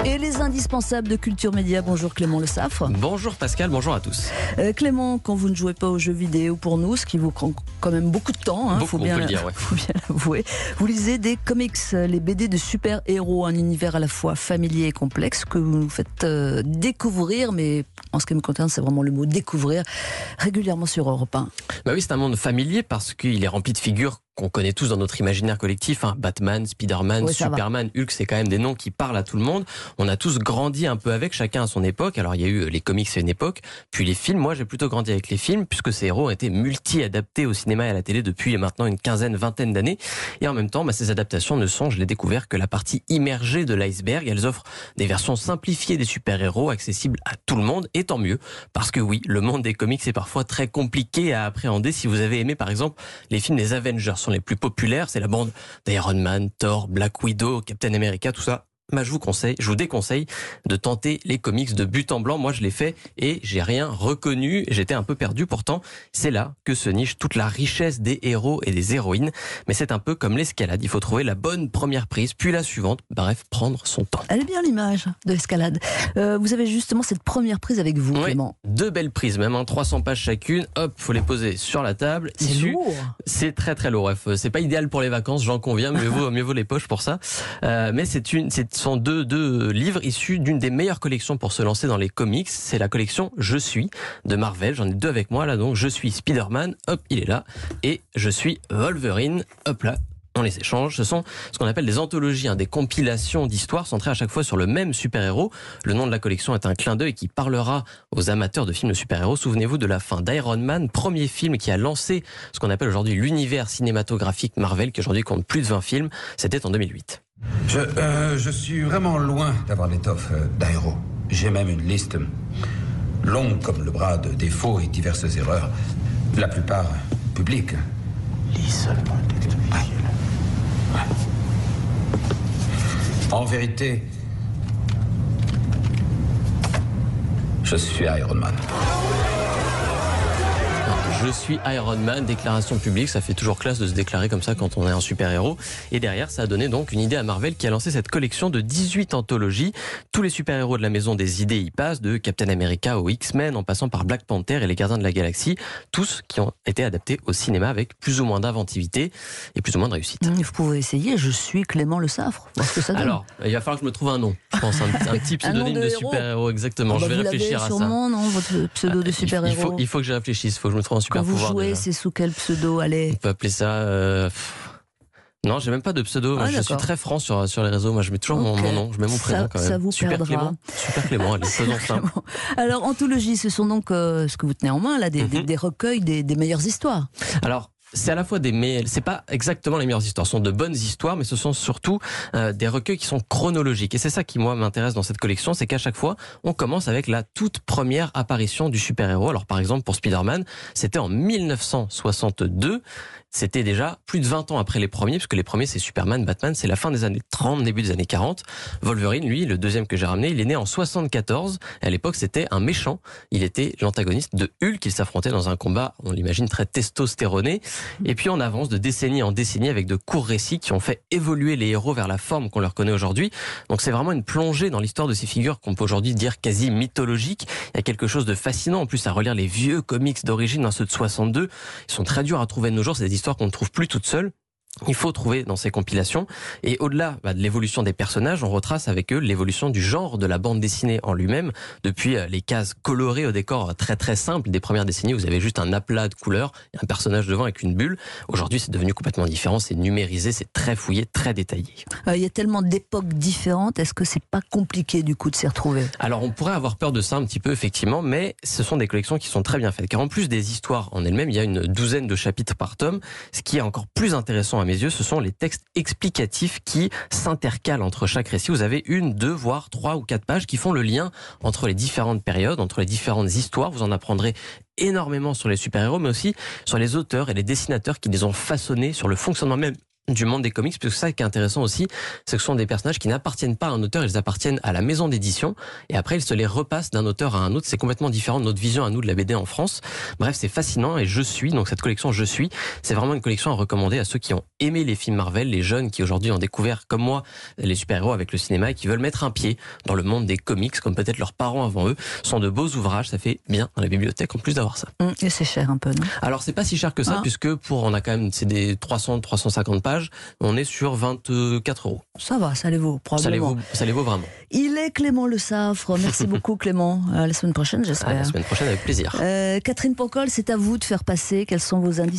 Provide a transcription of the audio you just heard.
Et les indispensables de Culture Média. Bonjour Clément Le Saffre. Bonjour Pascal, bonjour à tous. Clément, quand vous ne jouez pas aux jeux vidéo pour nous, ce qui vous prend quand même beaucoup de temps, beaucoup, faut bien l'avouer, vous lisez des comics, les BD de super-héros, un univers à la fois familier et complexe que vous nous faites découvrir, mais en ce qui me concerne, c'est vraiment le mot découvrir, régulièrement sur Europe 1. Bah oui, c'est un monde familier parce qu'il est rempli de figures qu'on connaît tous dans notre imaginaire collectif, Batman, Spider-Man, Superman, Hulk, c'est quand même des noms qui parlent à tout le monde. On a tous grandi un peu avec, chacun à son époque. Alors il y a eu les comics à une époque, puis les films. Moi j'ai plutôt grandi avec les films, puisque ces héros ont été multi-adaptés au cinéma et à la télé depuis maintenant une quinzaine, vingtaine d'années. Et en même temps, ces adaptations ne sont, je l'ai découvert, que la partie immergée de l'iceberg. Elles offrent des versions simplifiées des super-héros, accessibles à tout le monde, et tant mieux. Parce que oui, le monde des comics est parfois très compliqué à appréhender. Si vous avez aimé par exemple les films des Avengers, sont les plus populaires, c'est la bande d'Iron Man, Thor, Black Widow, Captain America, tout ça. Je vous déconseille de tenter les comics de but en blanc. Moi, je l'ai fait et j'ai rien reconnu. J'étais un peu perdu. Pourtant, c'est là que se niche toute la richesse des héros et des héroïnes. Mais c'est un peu comme l'escalade. Il faut trouver la bonne première prise, puis la suivante. Bref, prendre son temps. Elle est bien l'image de l'escalade. Vous avez justement cette première prise avec vous, Clément. 2 belles prises, même 300 pages chacune. Hop, faut les poser sur la table. C'est lourd. C'est très très lourd. Bref, c'est pas idéal pour les vacances, j'en conviens. Mieux vaut les poches pour ça. Mais ce sont deux livres issus d'une des meilleures collections pour se lancer dans les comics. C'est la collection Je suis de Marvel. J'en ai 2 avec moi là. Donc Je suis Spider-Man, hop, il est là, et Je suis Wolverine, hop là. On les échange. Ce sont ce qu'on appelle des anthologies, des compilations d'histoires centrées à chaque fois sur le même super-héros. Le nom de la collection est un clin d'œil qui parlera aux amateurs de films de super-héros. Souvenez-vous de la fin d'Iron Man, premier film qui a lancé ce qu'on appelle aujourd'hui l'univers cinématographique Marvel, qui aujourd'hui compte plus de 20 films. C'était en 2008. Je suis vraiment loin d'avoir l'étoffe d'un héros. J'ai même une liste longue comme le bras de défauts et diverses erreurs. La plupart publiques. Lis seulement le texte officiel. En vérité, je suis Iron Man. Je suis Iron Man, déclaration publique, ça fait toujours classe de se déclarer comme ça quand on est un super-héros. Et derrière, ça a donné donc une idée à Marvel qui a lancé cette collection de 18 anthologies. Tous les super-héros de la maison des idées y passent, de Captain America aux X-Men, en passant par Black Panther et les Gardiens de la Galaxie, tous qui ont été adaptés au cinéma avec plus ou moins d'inventivité et plus ou moins de réussite. Vous pouvez essayer, Je suis Clément Le Saffre. Voir ce que ça donne. Alors, il va falloir que je me trouve un nom, je pense, un petit pseudonyme de super-héros, exactement. Je vais réfléchir à ça. Vous l'avez sûrement, non, votre pseudo de super-héros. Il faut que je réfléchisse, il faut que je me trouve un super pouvoir. Quand vous jouez, c'est sous quel pseudo? Allez. On peut appeler ça... Non, j'ai même pas de pseudo. Moi, je suis très franc sur les réseaux. Moi, je mets toujours mon nom. Je mets mon prénom quand même. Ça vous Super perdra. Clément. Super Clément. Allez, faisons ça. Alors, anthologie, ce sont donc ce que vous tenez en main là, des recueils des meilleures histoires. Alors. C'est à la fois c'est pas exactement les meilleures histoires, ce sont de bonnes histoires, mais ce sont surtout des recueils qui sont chronologiques. Et c'est ça qui, moi, m'intéresse dans cette collection, c'est qu'à chaque fois, on commence avec la toute première apparition du super-héros. Alors, par exemple, pour Spider-Man, c'était en 1962. C'était déjà plus de 20 ans après les premiers, puisque les premiers, c'est Superman, Batman, c'est la fin des années 30, début des années 40. Wolverine, lui, le deuxième que j'ai ramené, il est né en 74. Et à l'époque, c'était un méchant. Il était l'antagoniste de Hulk. Il s'affrontait dans un combat, on l'imagine, très testostéroné. Et puis on avance de décennie en décennie avec de courts récits qui ont fait évoluer les héros vers la forme qu'on leur connaît aujourd'hui. Donc c'est vraiment une plongée dans l'histoire de ces figures qu'on peut aujourd'hui dire quasi mythologiques. Il y a quelque chose de fascinant en plus à relire les vieux comics d'origine, ceux de 62. Ils sont très durs à trouver de nos jours, c'est des histoires qu'on ne trouve plus toutes seules. Il faut trouver dans ces compilations. Et au-delà de l'évolution des personnages, on retrace avec eux l'évolution du genre de la bande dessinée en lui-même, depuis les cases colorées au décor très très simple des premières décennies. Vous avez juste un aplat de couleurs, un personnage devant avec une bulle. Aujourd'hui, c'est devenu complètement différent. C'est numérisé, c'est très fouillé, très détaillé. Il y a tellement d'époques différentes. Est-ce que c'est pas compliqué du coup de s'y retrouver? Alors, on pourrait avoir peur de ça un petit peu, effectivement, mais ce sont des collections qui sont très bien faites. Car en plus des histoires en elles-mêmes, il y a une douzaine de chapitres par tome. Ce qui est encore plus intéressant à mes yeux, ce sont les textes explicatifs qui s'intercalent entre chaque récit. Vous avez 1, 2, voire 3 ou 4 pages qui font le lien entre les différentes périodes, entre les différentes histoires. Vous en apprendrez énormément sur les super-héros, mais aussi sur les auteurs et les dessinateurs qui les ont façonnés, sur le fonctionnement même du monde des comics, parce que ça qui est intéressant aussi, c'est que ce sont des personnages qui n'appartiennent pas à un auteur, ils appartiennent à la maison d'édition, et après ils se les repassent d'un auteur à un autre. C'est complètement différent de notre vision à nous de la BD en France. Bref, c'est fascinant, et donc cette collection Je suis, c'est vraiment une collection à recommander à ceux qui ont aimé les films Marvel, les jeunes qui aujourd'hui ont découvert, comme moi, les super-héros avec le cinéma, et qui veulent mettre un pied dans le monde des comics, comme peut-être leurs parents avant eux. Ce sont de beaux ouvrages, ça fait bien dans la bibliothèque en plus d'avoir ça. Et c'est cher un peu, non? Alors c'est pas si cher que ça, puisque on a quand même, c'est des 300-350 pages, on est sur 24 €. Ça va, ça les vaut, probablement. Ça les vaut vraiment. Il est Clément Le Saffre. Merci beaucoup Clément. À la semaine prochaine, j'espère. À la semaine prochaine avec plaisir. Catherine Pancol, c'est à vous de faire passer. Quels sont vos indices